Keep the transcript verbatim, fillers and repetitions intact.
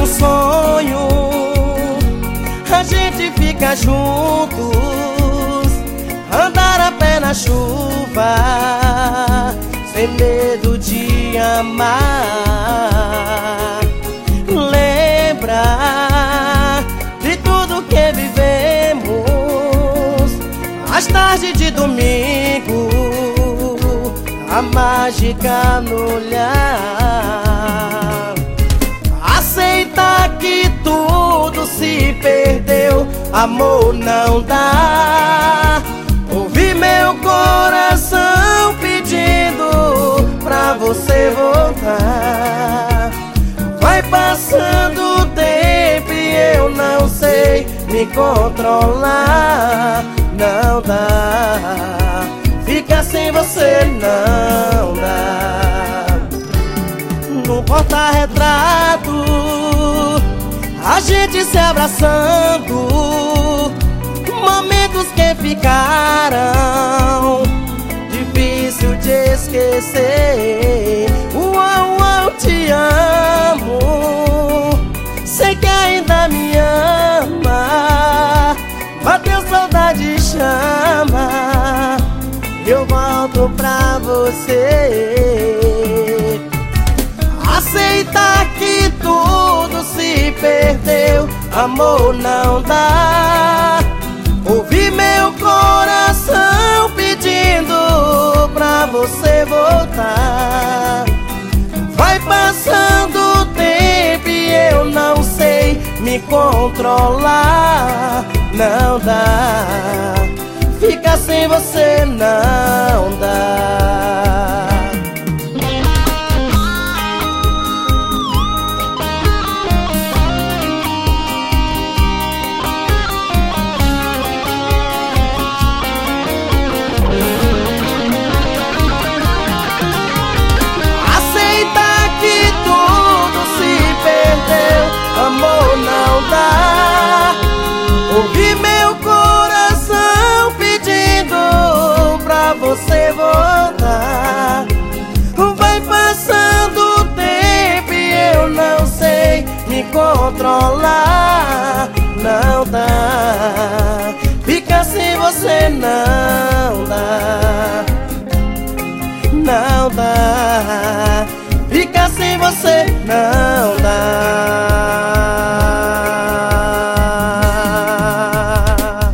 um sonho, a gente fica juntos, andar a pé na chuva, sem medo de amar. Lembra de tudo que vivemos, as tardes de domingo, a mágica no olhar. Aceita que tudo se perdeu, amor não dá. Ouvi meu coração pedindo pra você voltar. Vai passando o tempo e eu não sei me controlar. Não dá, ficar sem você não dá. No porta-retrato, a gente se abraçando, momentos que ficaram difícil de esquecer. Uau, uau, te amo, sei que ainda me ama. Bateu saudade, chama, eu volto pra você. Aceita que tudo se perdeu, amor não dá. Ouvi meu coração pedindo pra você voltar. Vai passando o tempo e eu não sei me controlar. Não dá, ficar sem você não dá. Amor não dá. Ouvi meu coração pedindo pra você voltar. Vai passando o tempo e eu não sei me controlar. Não dá, ficar sem você não dá. Não dá, ficar sem você não dá.